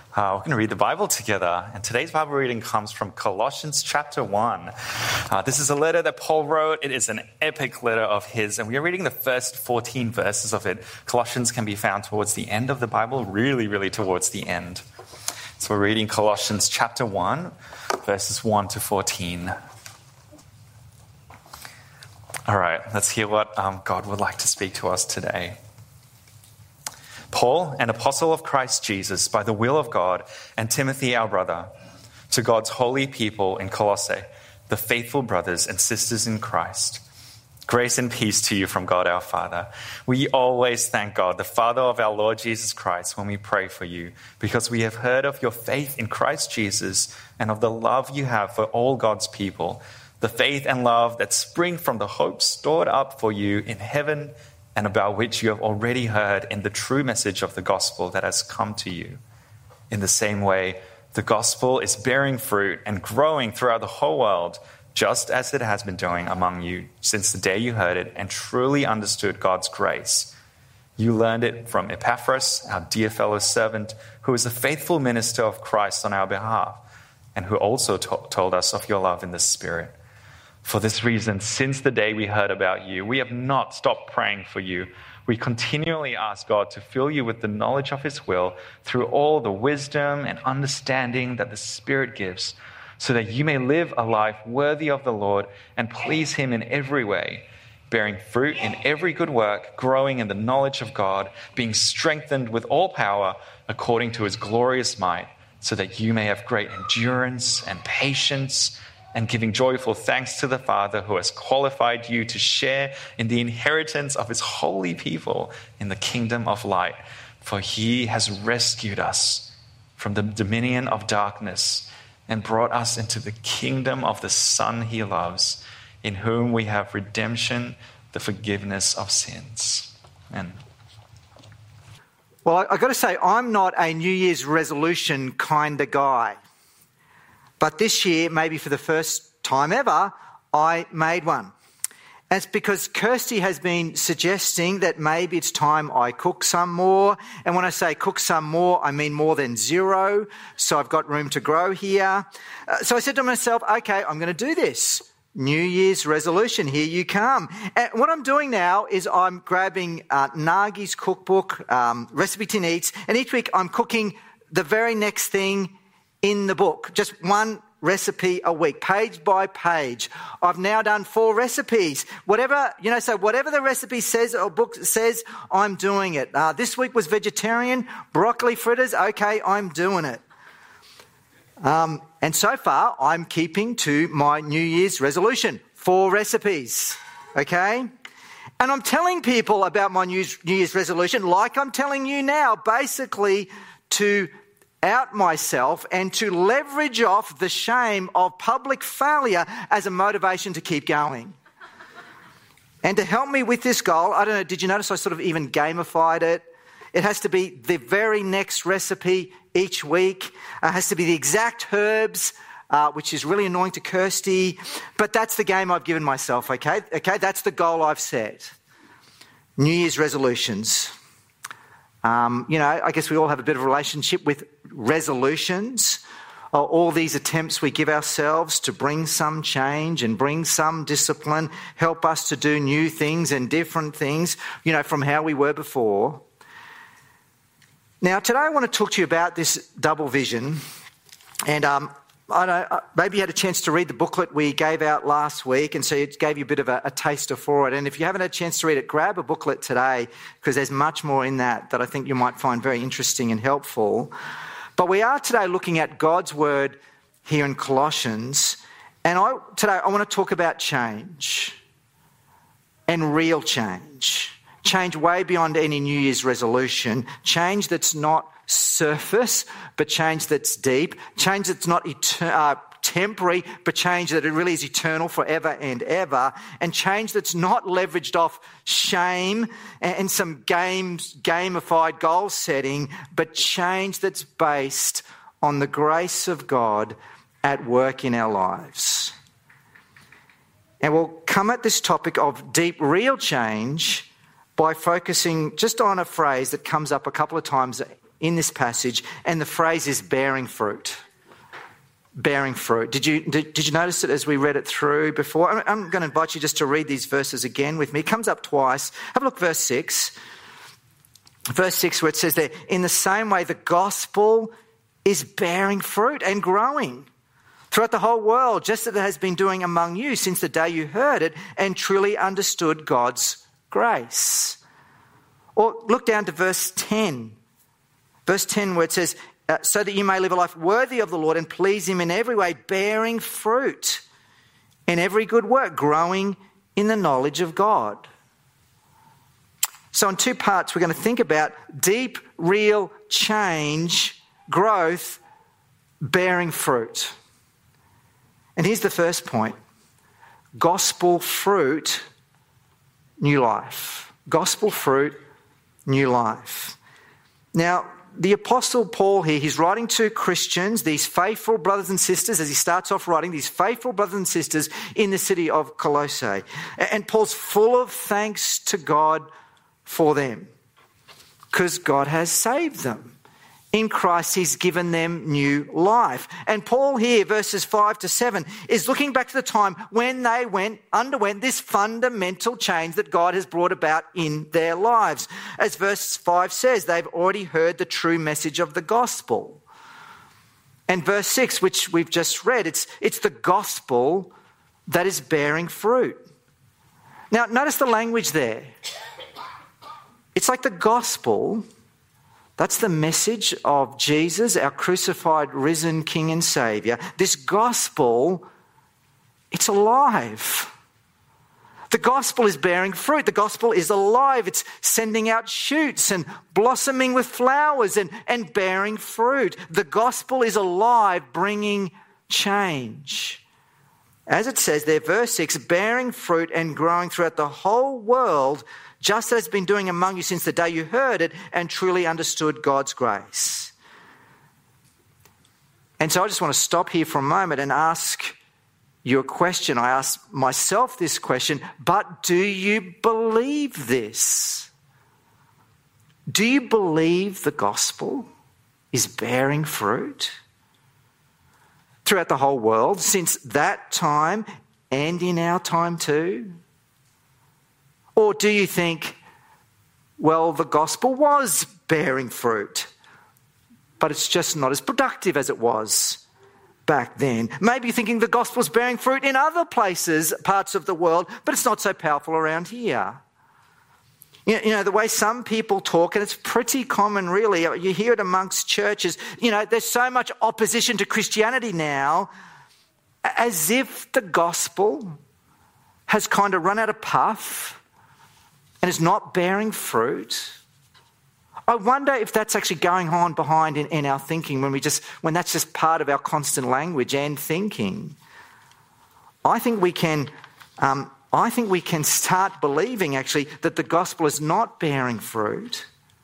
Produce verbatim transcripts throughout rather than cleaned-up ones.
Uh, we're going to read the Bible together, and today's Bible reading comes from Colossians chapter one. Uh, this is a letter that Paul wrote. It is an epic letter of his, and we are reading the first fourteen verses of it. Colossians can be found towards the end of the Bible, really, really towards the end. So we're reading Colossians chapter one, verses one to fourteen. All right, let's hear what um, God would like to speak to us today. Paul, an apostle of Christ Jesus, by the will of God, and Timothy, our brother, to God's holy people in Colossae, the faithful brothers and sisters in Christ. Grace and peace to you from God our Father. We always thank God, the Father of our Lord Jesus Christ, when we pray for you, because we have heard of your faith in Christ Jesus and of the love you have for all God's people, the faith and love that spring from the hope stored up for you in heaven and about which you have already heard in the true message of the gospel that has come to you. In the same way, the gospel is bearing fruit and growing throughout the whole world, just as it has been doing among you since the day you heard it and truly understood God's grace. You learned it from Epaphras, our dear fellow servant, who is a faithful minister of Christ on our behalf, and who also to- told us of your love in the Spirit. For this reason, since the day we heard about you, we have not stopped praying for you. We continually ask God to fill you with the knowledge of his will through all the wisdom and understanding that the Spirit gives, so that you may live a life worthy of the Lord and please him in every way, bearing fruit in every good work, growing in the knowledge of God, being strengthened with all power according to his glorious might, so that you may have great endurance and patience, and giving joyful thanks to the Father who has qualified you to share in the inheritance of his holy people in the kingdom of light. For he has rescued us from the dominion of darkness and brought us into the kingdom of the Son he loves, in whom we have redemption, the forgiveness of sins. Amen. Well, I've got to say, I'm not a New Year's resolution kind of guy. But this year, maybe for the first time ever, I made one. And it's because Kirsty has been suggesting that maybe it's time I cook some more. And when I say cook some more, I mean more than zero. So I've got room to grow here. Uh, so I said to myself, okay, I'm going to do this. New Year's resolution, here you come. And what I'm doing now is I'm grabbing uh, Nagi's cookbook, um, Recipe Tin Eats, and each week I'm cooking the very next thing in the book, just one recipe a week, page by page. I've now done four recipes. Whatever, you know, so whatever the recipe says or book says, I'm doing it. Uh, this week was vegetarian, broccoli fritters. Okay, I'm doing it. Um, and so far, I'm keeping to my New Year's resolution, four recipes. Okay? And I'm telling people about my New Year's resolution like I'm telling you now, basically to out myself and to leverage off the shame of public failure as a motivation to keep going. And to help me with this goal, I don't know, did you notice I sort of even gamified it? It has to be the very next recipe each week. It has to be the exact herbs, uh, which is really annoying to Kirsty. But that's the game I've given myself, okay? Okay, that's the goal I've set. New Year's resolutions. Um, you know, I guess we all have a bit of a relationship with resolutions, uh, all these attempts we give ourselves to bring some change and bring some discipline, help us to do new things and different things, you know, from how we were before. Now, today I want to talk to you about this double vision. And um, I don't know, maybe you had a chance to read the booklet we gave out last week, and so it gave you a bit of a, a taster for it. And if you haven't had a chance to read it, grab a booklet today, because there's much more in that that I think you might find very interesting and helpful. But we are today looking at God's word here in Colossians, and I, today I want to talk about change and real change. Change way beyond any New Year's resolution. Change that's not surface, but change that's deep. Change that's not etern- uh, temporary, but change that it really is eternal forever and ever. And change that's not leveraged off shame and, and some games, gamified goal setting, but change that's based on the grace of God at work in our lives. And we'll come at this topic of deep, real change by focusing just on a phrase that comes up a couple of times in this passage, and the phrase is bearing fruit. Bearing fruit. Did you did, did you notice it as we read it through before? I'm, I'm going to invite you just to read these verses again with me. It comes up twice. Have a look, verse six. Verse six, where it says there, in the same way the gospel is bearing fruit and growing throughout the whole world, just as it has been doing among you since the day you heard it and truly understood God's grace. Or look down to verse ten. Verse ten, where it says, Uh, so that you may live a life worthy of the Lord and please him in every way, bearing fruit in every good work, growing in the knowledge of God. So in two parts, we're going to think about deep, real change, growth, bearing fruit. And here's the first point. Gospel fruit, new life. Gospel fruit, new life. Now, the Apostle Paul here, he's writing to Christians, these faithful brothers and sisters, as he starts off writing, these faithful brothers and sisters in the city of Colossae. And Paul's full of thanks to God for them because God has saved them. In Christ, he's given them new life. And Paul here, verses five to seven, is looking back to the time when they went, underwent this fundamental change that God has brought about in their lives. As verse five says, they've already heard the true message of the gospel. And verse six, which we've just read, it's, it's the gospel that is bearing fruit. Now, notice the language there. It's like the gospel. That's the message of Jesus, our crucified, risen King and Saviour. This gospel, it's alive. The gospel is bearing fruit. The gospel is alive. It's sending out shoots and blossoming with flowers and, and bearing fruit. The gospel is alive, bringing change. As it says there, verse six, bearing fruit and growing throughout the whole world, just as it's been doing among you since the day you heard it and truly understood God's grace. And so I just want to stop here for a moment and ask you a question. I ask myself this question, but do you believe this? Do you believe the gospel is bearing fruit throughout the whole world since that time and in our time too? Or do you think, well, the gospel was bearing fruit, but it's just not as productive as it was back then? Maybe you're thinking the gospel's bearing fruit in other places, parts of the world, but it's not so powerful around here. You know, you know, the way some people talk, and it's pretty common really, you hear it amongst churches, you know, there's so much opposition to Christianity now, as if the gospel has kind of run out of puff and is not bearing fruit. I wonder if that's actually going on behind in, in our thinking when we just when that's just part of our constant language and thinking. I think we can um, I think we can start believing actually that the gospel is not bearing fruit,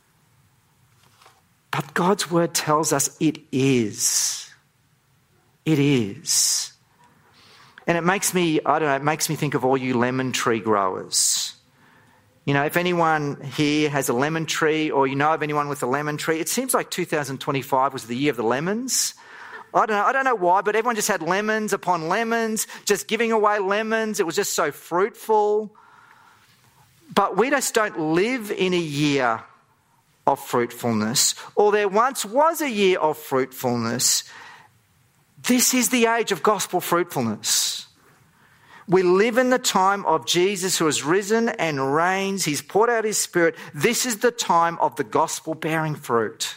but God's word tells us it is. It is. And it makes me, I don't know, it makes me think of all you lemon tree growers. You know, if anyone here has a lemon tree or you know of anyone with a lemon tree, it seems like two thousand twenty-five was the year of the lemons. I don't know, I don't know why, but everyone just had lemons upon lemons, just giving away lemons. It was just so fruitful. But we just don't live in a year of fruitfulness, or there once was a year of fruitfulness. This is the age of gospel fruitfulness. We live in the time of Jesus who has risen and reigns. He's poured out his Spirit. This is the time of the gospel bearing fruit.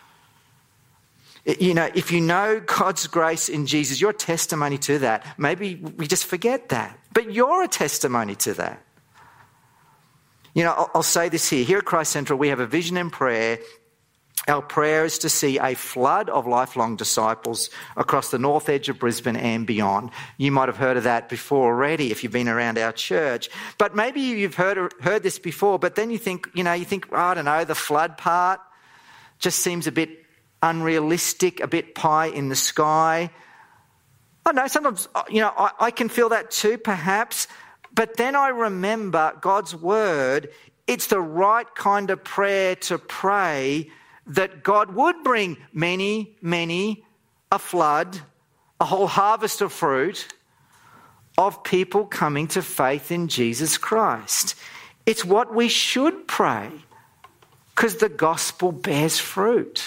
You know, if you know God's grace in Jesus, you're a testimony to that. Maybe we just forget that, but you're a testimony to that. You know, I'll, I'll say this here. Here at Christ Central, we have a vision and prayer. Our prayer is to see a flood of lifelong disciples across the north edge of Brisbane and beyond. You might have heard of that before already if you've been around our church. But maybe you've heard heard this before, but then you think, you know, you think, oh, I don't know, the flood part just seems a bit unrealistic, a bit pie in the sky. I know, sometimes, you know, I, I can feel that too, perhaps. But then I remember God's word. It's the right kind of prayer to pray that God would bring many, many, a flood, a whole harvest of fruit of people coming to faith in Jesus Christ. It's what we should pray because the gospel bears fruit.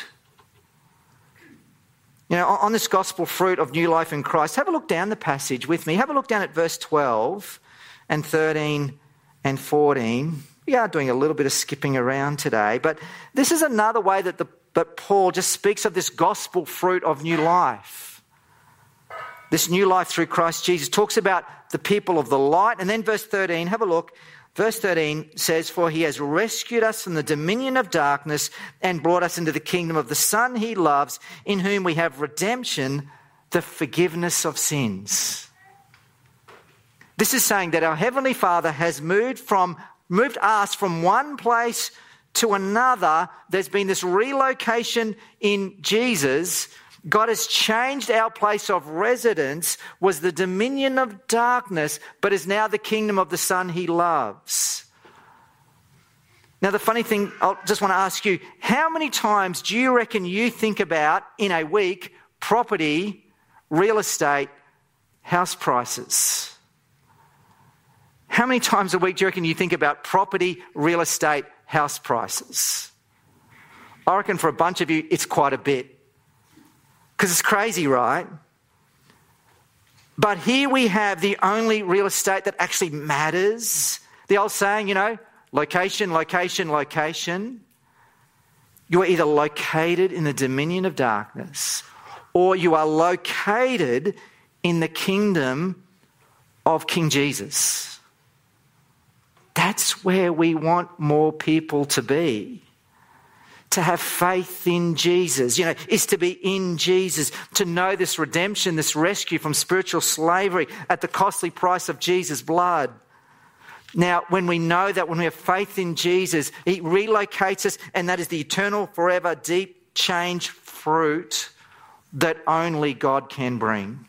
You know, on this gospel fruit of new life in Christ, have a look down the passage with me. Have a look down at verse twelve and thirteen and fourteen. We are doing a little bit of skipping around today, but this is another way that, the, that Paul just speaks of this gospel fruit of new life. This new life through Christ Jesus talks about the people of the light. And then verse thirteen, have a look. Verse thirteen says, "For he has rescued us from the dominion of darkness and brought us into the kingdom of the Son he loves, in whom we have redemption, the forgiveness of sins." This is saying that our Heavenly Father has moved from moved us from one place to another. There's been this relocation in Jesus. God has changed our place of residence, was the dominion of darkness, but is now the kingdom of the Son he loves. Now, the funny thing, I just want to ask you, how many times do you reckon you think about in a week property, real estate, house prices? How many times a week do you reckon you think about property, real estate, house prices? I reckon for a bunch of you, it's quite a bit. Because it's crazy, right? But here we have the only real estate that actually matters. The old saying, you know, location, location, location. You are either located in the dominion of darkness or you are located in the kingdom of King Jesus. That's where we want more people to be. To have faith in Jesus, you know, is to be in Jesus, to know this redemption, this rescue from spiritual slavery at the costly price of Jesus' blood. Now, when we know that, when we have faith in Jesus, he relocates us, and that is the eternal, forever, deep change fruit that only God can bring.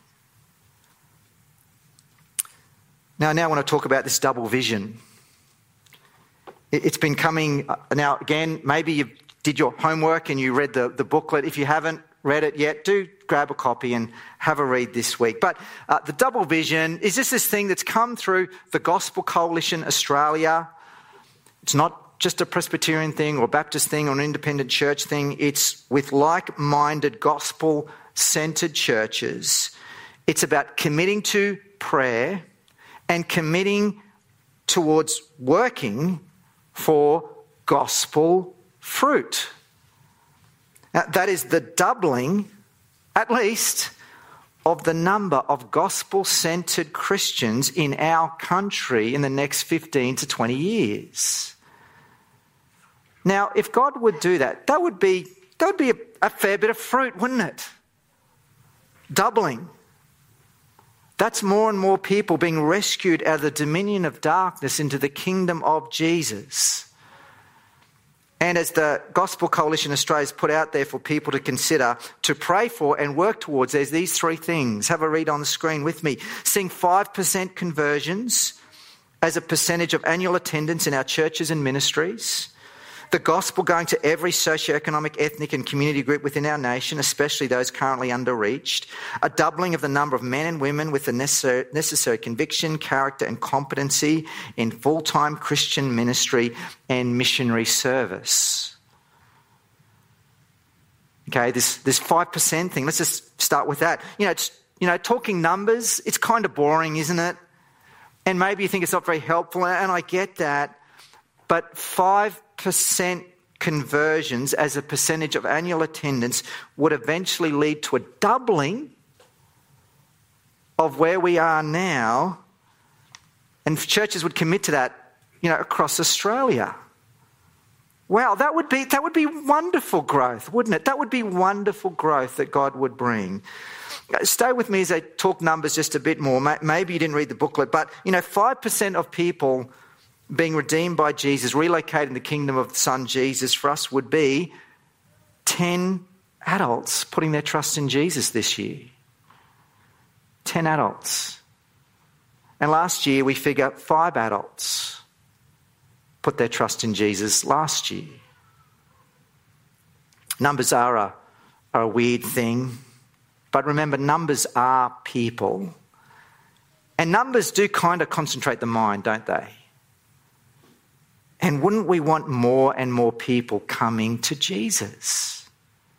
Now, now I want to talk about this double vision. It's been coming, now again, maybe you've did your homework and you read the, the booklet. If you haven't read it yet, do grab a copy and have a read this week. But uh, the double vision is just this thing that's come through the Gospel Coalition Australia. It's not just a Presbyterian thing or a Baptist thing or an independent church thing. It's with like-minded, gospel-centred churches. It's about committing to prayer and committing towards working for gospel fruit. Now, that is the doubling, at least, of the number of gospel-centred Christians in our country in the next fifteen to twenty years. Now, if God would do that, that would be that would be a, a fair bit of fruit, wouldn't it? Doubling. That's more and more people being rescued out of the dominion of darkness into the kingdom of Jesus. And as the Gospel Coalition Australia has put out there for people to consider, to pray for and work towards, there's these three things. Have a read on the screen with me. Seeing five percent conversions as a percentage of annual attendance in our churches and ministries. The gospel going to every socioeconomic, ethnic and community group within our nation, especially those currently underreached. A doubling of the number of men and women with the necessary, necessary conviction, character and competency in full-time Christian ministry and missionary service. Okay, this, this five percent thing, let's just start with that. You know, it's, you know, talking numbers, it's kind of boring, isn't it? And maybe you think it's not very helpful, and I get that. But five percent conversions as a percentage of annual attendance would eventually lead to a doubling of where we are now, and churches would commit to that, you know, across Australia. Wow, that would be that would be wonderful growth, wouldn't it? That would be wonderful growth that God would bring. Stay with me as I talk numbers just a bit more. Maybe you didn't read the booklet, but you know, five percent of people being redeemed by Jesus, relocating the kingdom of the Son Jesus for us would be ten adults putting their trust in Jesus this year. ten adults. And last year we figure five adults put their trust in Jesus last year. Numbers are a, are a weird thing, but remember, numbers are people. And numbers do kind of concentrate the mind, don't they? And wouldn't we want more and more people coming to Jesus?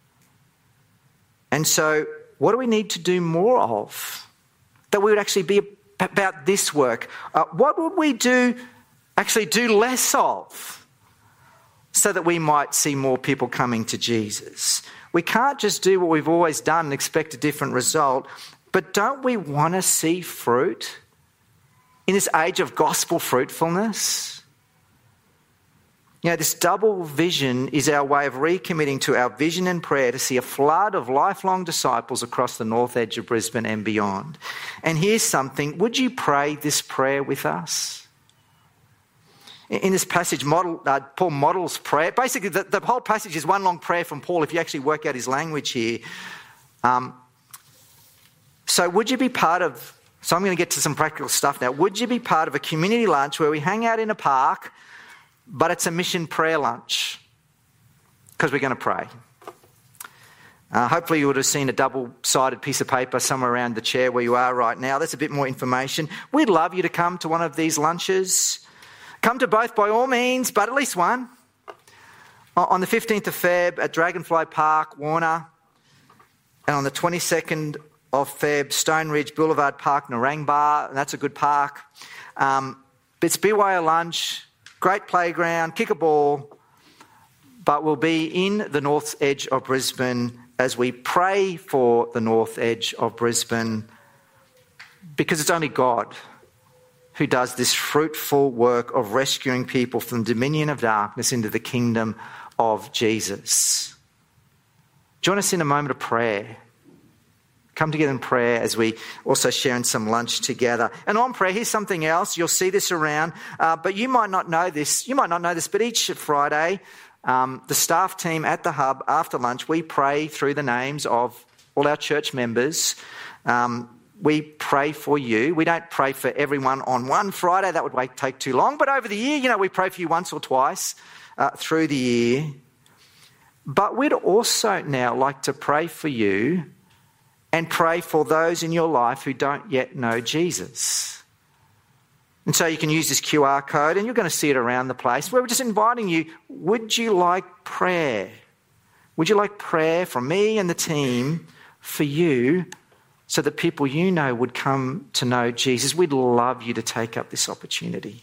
And so what do we need to do more of? That we would actually be about this work. Uh, what would we do, actually do less of, so that we might see more people coming to Jesus? We can't just do what we've always done and expect a different result, but don't we want to see fruit in this age of gospel fruitfulness? You know, this double vision is our way of recommitting to our vision and prayer to see a flood of lifelong disciples across the north edge of Brisbane and beyond. And here's something. Would you pray this prayer with us? In this passage, model, uh, Paul models prayer. Basically, the, the whole passage is one long prayer from Paul if you actually work out his language here. Um, so would you be part of, so I'm going to get to some practical stuff now. Would you be part of a community lunch where we hang out in a park, but it's a mission prayer lunch? Because we're going to pray. Uh, hopefully you would have seen a double-sided piece of paper somewhere around the chair where you are right now. That's a bit more information. We'd love you to come to one of these lunches. Come to both by all means, but at least one. On the fifteenth of February at Dragonfly Park, Warner. And on the twenty-second of February, Stone Ridge Boulevard Park, Narangba. That's a good park. Um, it's B Y O lunch, great playground, kick a ball. But we'll be in the north edge of Brisbane as we pray for the north edge of Brisbane, because it's only God who does this fruitful work of rescuing people from the dominion of darkness into the kingdom of Jesus. Join us in a moment of prayer. Come together in prayer as we also share in some lunch together. And on prayer, here's something else. You'll see this around, uh, but you might not know this. You might not know this, but each Friday, um, the staff team at the Hub, after lunch, we pray through the names of all our church members. Um, We pray for you. We don't pray for everyone on one Friday. That would wait, take too long. But over the year, you know, we pray for you once or twice uh, through the year. But we'd also now like to pray for you and pray for those in your life who don't yet know Jesus. And so you can use this Q R code, and you're going to see it around the place. We're just inviting you, would you like prayer? Would you like prayer from me and the team for you, so that people you know would come to know Jesus? We'd love you to take up this opportunity.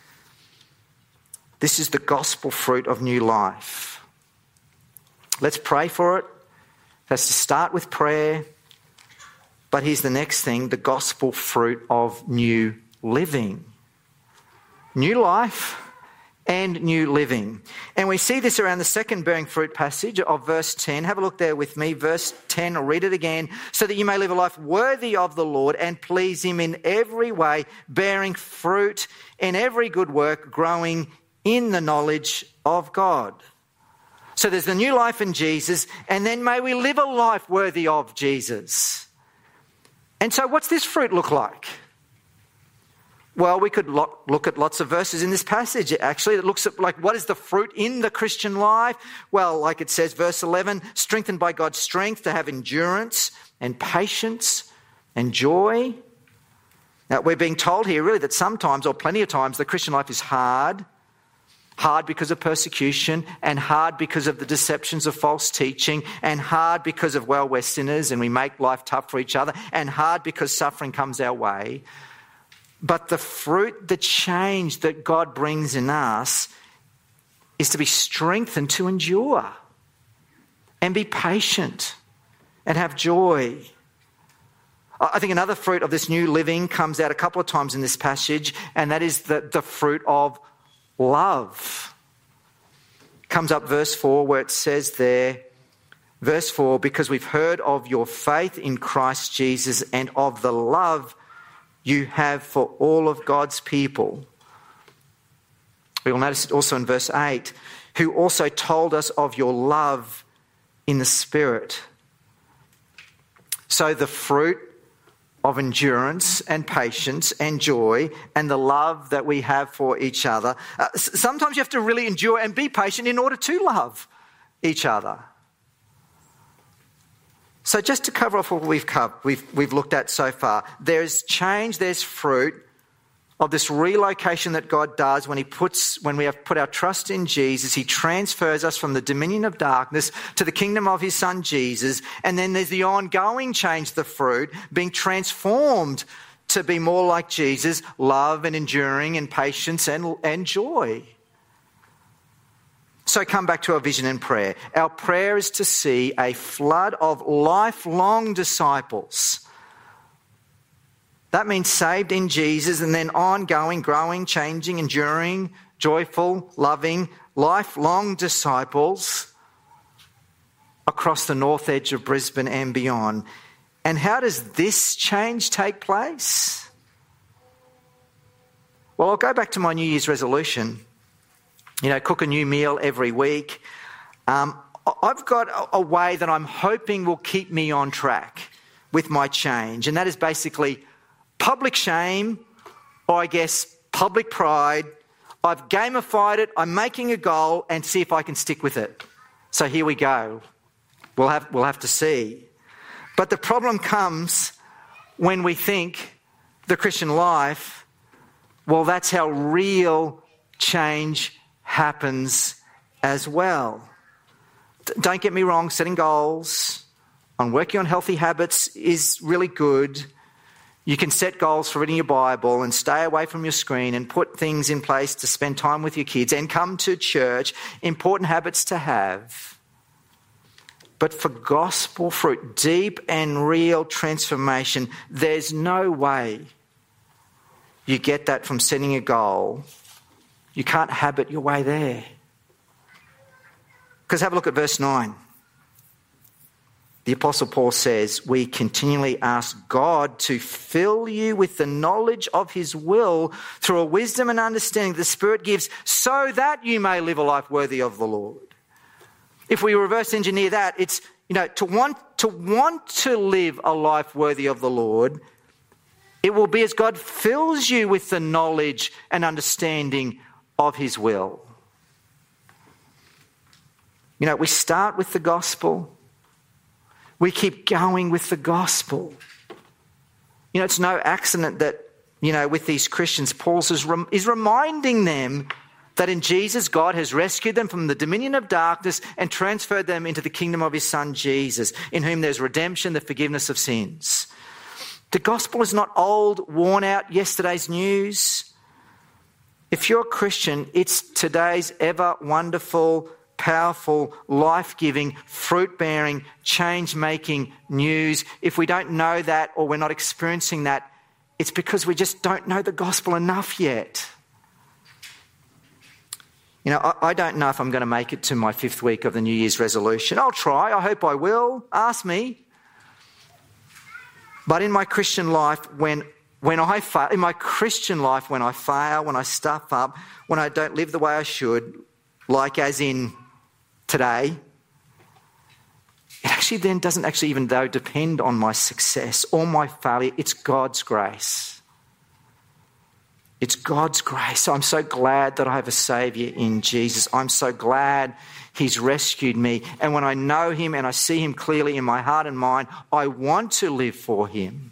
This is the gospel fruit of new life. Let's pray for it. That's to start with prayer. But here's the next thing, the gospel fruit of new living. New life and new living. And we see this around the second bearing fruit passage of verse ten. Have a look there with me. Verse ten, I'll read it again. So that you may live a life worthy of the Lord and please him in every way, bearing fruit in every good work, growing in the knowledge of God. So there's the new life in Jesus, and then may we live a life worthy of Jesus. And so what's this fruit look like? Well, we could look at lots of verses in this passage, actually. It looks at, like, what is the fruit in the Christian life? Well, like it says, verse eleven, strengthened by God's strength to have endurance and patience and joy. Now, we're being told here, really, that sometimes, or plenty of times, the Christian life is hard. Hard because of persecution, and hard because of the deceptions of false teaching, and hard because of, well, we're sinners and we make life tough for each other, and hard because suffering comes our way. But the fruit, the change that God brings in us is to be strengthened to endure and be patient and have joy. I think another fruit of this new living comes out a couple of times in this passage, and that is the, the fruit of love. Comes up verse four where it says there, verse four, because we've heard of your faith in Christ Jesus and of the love you have for all of God's people. We will notice it also in verse eight, who also told us of your love in the Spirit. So the fruit of endurance and patience and joy and the love that we have for each other. Uh, sometimes you have to really endure and be patient in order to love each other. So just to cover off what we've covered, we've, we've looked at so far, there's change, there's fruit of this relocation that God does when he puts, when we have put our trust in Jesus. He transfers us from the dominion of darkness to the kingdom of his son Jesus. And then there's the ongoing change, the fruit, being transformed to be more like Jesus, love and enduring and patience and, and joy. So come back to our vision and prayer. Our prayer is to see a flood of lifelong disciples. That means saved in Jesus and then ongoing, growing, changing, enduring, joyful, loving, lifelong disciples across the north edge of Brisbane and beyond. And how does this change take place? Well, I'll go back to my New Year's resolution. You know, cook a new meal every week. Um, I've got a, a way that I'm hoping will keep me on track with my change. And that is basically public shame, or I guess public pride. I've gamified it. I'm making a goal and see if I can stick with it. So here we go. We'll have, we'll have to see. But the problem comes when we think the Christian life, well, that's how real change happens as well. Don't get me wrong, setting goals on working on healthy habits is really good. You can set goals for reading your Bible and stay away from your screen and put things in place to spend time with your kids and come to church. Important habits to have. But for gospel fruit, deep and real transformation, there's no way you get that from setting a goal. You can't habit your way there. Because have a look at verse nine. The Apostle Paul says, we continually ask God to fill you with the knowledge of his will through a wisdom and understanding the Spirit gives, so that you may live a life worthy of the Lord. If we reverse engineer that, it's, you know, to want to want to live a life worthy of the Lord, it will be as God fills you with the knowledge and understanding of his will. You know, we start with the gospel. We keep going with the gospel. You know, it's no accident that, you know, with these Christians, Paul is, rem- is reminding them that in Jesus, God has rescued them from the dominion of darkness and transferred them into the kingdom of his son, Jesus, in whom there's redemption, the forgiveness of sins. The gospel is not old, worn out, yesterday's news. If you're a Christian, it's today's ever wonderful, powerful, life-giving, fruit-bearing, change-making news. If we don't know that or we're not experiencing that, it's because we just don't know the gospel enough yet. You know, I, I don't know if I'm going to make it to my fifth week of the New Year's resolution. I'll try. I hope I will. Ask me. But in my Christian life, when When I fail, in my Christian life, when I fail, when I stuff up, when I don't live the way I should, like as in today, it actually then doesn't actually even though depend on my success or my failure. It's God's grace. It's God's grace. So I'm so glad that I have a Saviour in Jesus. I'm so glad he's rescued me. And when I know him and I see him clearly in my heart and mind, I want to live for him.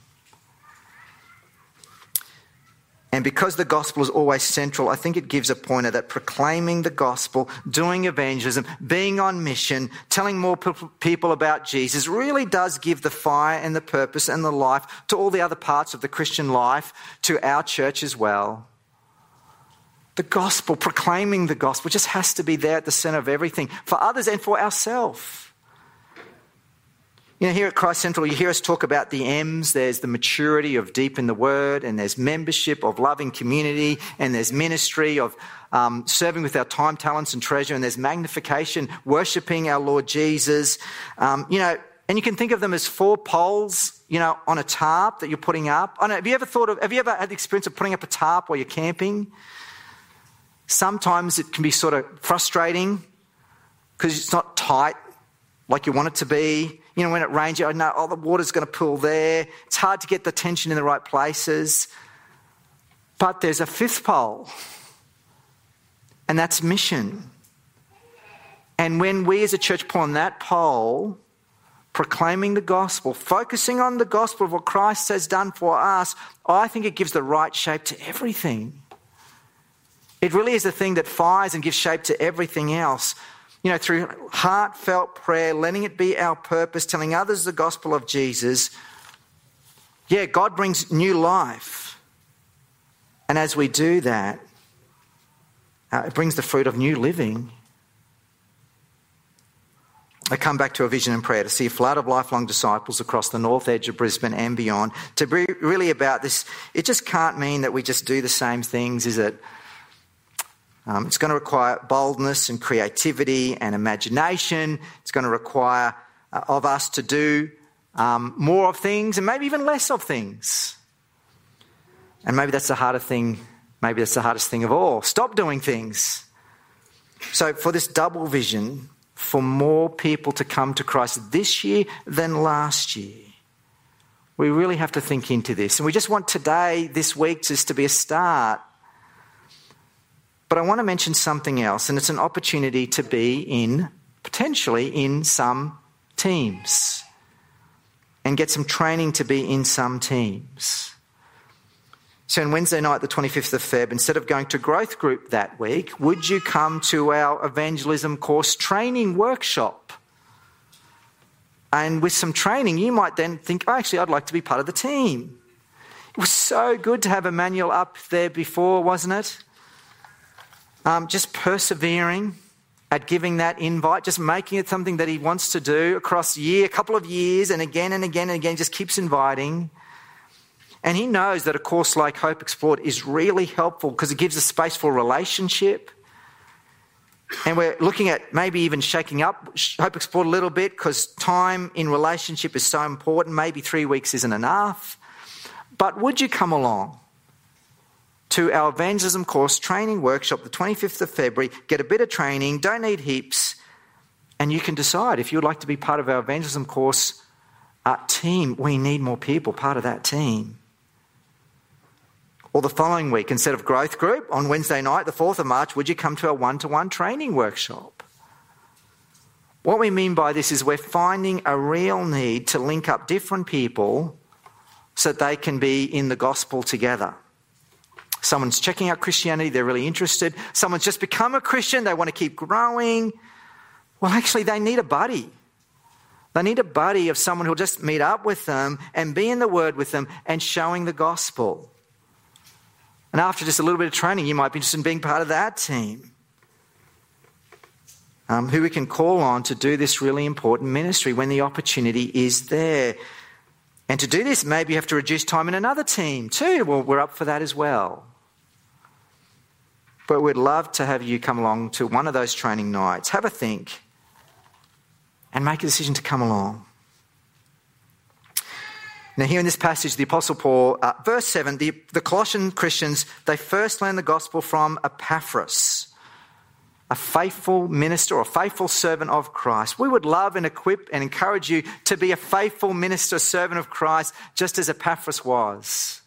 And because the gospel is always central, I think it gives a pointer that proclaiming the gospel, doing evangelism, being on mission, telling more people about Jesus really does give the fire and the purpose and the life to all the other parts of the Christian life, to our church as well. The gospel, proclaiming the gospel, just has to be there at the centre of everything for others and for ourselves. You know, here at Christ Central, you hear us talk about the M's. There's the maturity of deep in the word, and there's membership of loving community, and there's ministry of um, serving with our time, talents and treasure, and there's magnification, worshipping our Lord Jesus. Um, you know, and you can think of them as four poles, you know, on a tarp that you're putting up. I don't know, have you ever thought of, have you ever had the experience of putting up a tarp while you're camping? Sometimes it can be sort of frustrating because it's not tight like you want it to be. You know, when it rains, you know, oh, the water's going to pool there. It's hard to get the tension in the right places. But there's a fifth pole, and that's mission. And when we as a church pull on that pole, proclaiming the gospel, focusing on the gospel of what Christ has done for us, I think it gives the right shape to everything. It really is the thing that fires and gives shape to everything else. You know, through heartfelt prayer, letting it be our purpose, telling others the gospel of Jesus. Yeah, God brings new life. And as we do that, uh, it brings the fruit of new living. I come back to a vision and prayer to see a flood of lifelong disciples across the north edge of Brisbane and beyond. To be really about this, it just can't mean that we just do the same things, is it? Um, it's going to require boldness and creativity and imagination. It's going to require uh, of us to do um, more of things and maybe even less of things. And maybe that's the harder thing. Maybe that's the hardest thing of all. Stop doing things. So for this double vision, for more people to come to Christ this year than last year, we really have to think into this. And we just want today, this week, just to be a start. But I want to mention something else, and it's an opportunity to be in, potentially in some teams and get some training to be in some teams. So on Wednesday night, the twenty-fifth of February, instead of going to growth group that week, would you come to our evangelism course training workshop? And with some training, you might then think, oh, actually, I'd like to be part of the team. It was so good to have Emmanuel up there before, wasn't it? Um, just persevering at giving that invite, just making it something that he wants to do across a year, a couple of years, and again and again and again, just keeps inviting. And he knows that a course like Hope Explored is really helpful because it gives us space for relationship. And we're looking at maybe even shaking up Hope Explored a little bit because time in relationship is so important. Maybe three weeks isn't enough. But would you come along to our evangelism course training workshop, the twenty-fifth of February, get a bit of training, don't need heaps, and you can decide if you would like to be part of our evangelism course uh, team. We need more people part of that team. Or the following week, instead of growth group, on Wednesday night, the fourth of March, would you come to our one-to-one training workshop? What we mean by this is we're finding a real need to link up different people so that they can be in the gospel together. Someone's checking out Christianity, they're really interested. Someone's just become a Christian, they want to keep growing. Well, actually, they need a buddy. They need a buddy of someone who'll just meet up with them and be in the Word with them and showing the gospel. And after just a little bit of training, you might be interested in being part of that team. Um, who we can call on to do this really important ministry when the opportunity is there. And to do this, maybe you have to reduce time in another team too. Well, we're up for that as well. But we'd love to have you come along to one of those training nights. Have a think and make a decision to come along. Now here in this passage, the Apostle Paul, uh, verse seven, the, the Colossian Christians, they first learned the gospel from Epaphras, a faithful minister or a faithful servant of Christ. We would love and equip and encourage you to be a faithful minister, servant of Christ, just as Epaphras was.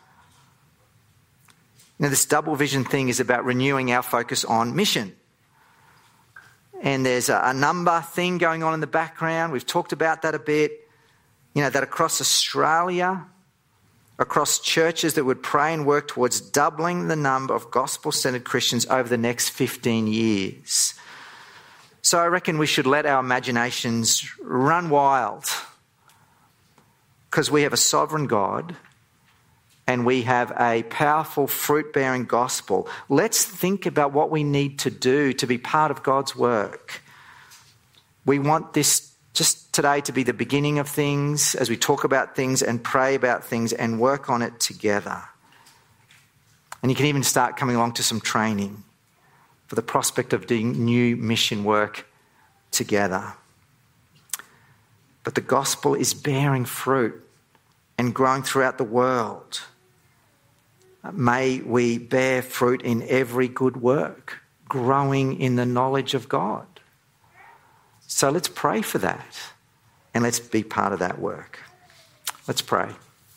Now, this double vision thing is about renewing our focus on mission. And there's a, a number thing going on in the background. We've talked about that a bit. You know, that across Australia, across churches that would pray and work towards doubling the number of gospel-centered Christians over the next fifteen years. So I reckon we should let our imaginations run wild because we have a sovereign God and we have a powerful fruit-bearing gospel. Let's think about what we need to do to be part of God's work. We want this just today to be the beginning of things as we talk about things and pray about things and work on it together. And you can even start coming along to some training for the prospect of doing new mission work together. But the gospel is bearing fruit and growing throughout the world. May we bear fruit in every good work, growing in the knowledge of God. So let's pray for that and let's be part of that work. Let's pray.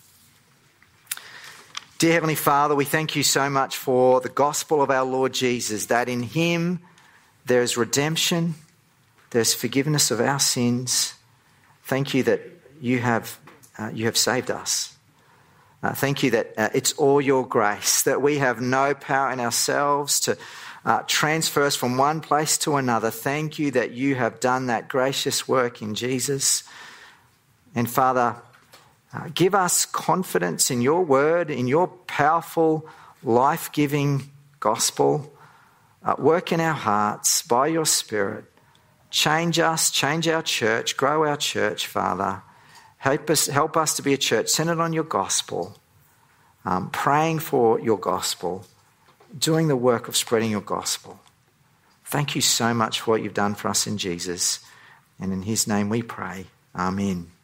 Dear Heavenly Father, we thank you so much for the gospel of our Lord Jesus, that in him there is redemption, there's forgiveness of our sins. Thank you that you have, uh, you have saved us. Uh, thank you that uh, it's all your grace, that we have no power in ourselves to uh, transfer us from one place to another. Thank you that you have done that gracious work in Jesus. And Father, uh, give us confidence in your word, in your powerful, life-giving gospel. Uh, work in our hearts by your Spirit. Change us, change our church, grow our church, Father. Help us, help us to be a church centered on your gospel, um, praying for your gospel, doing the work of spreading your gospel. Thank you so much for what you've done for us in Jesus. And in his name we pray. Amen.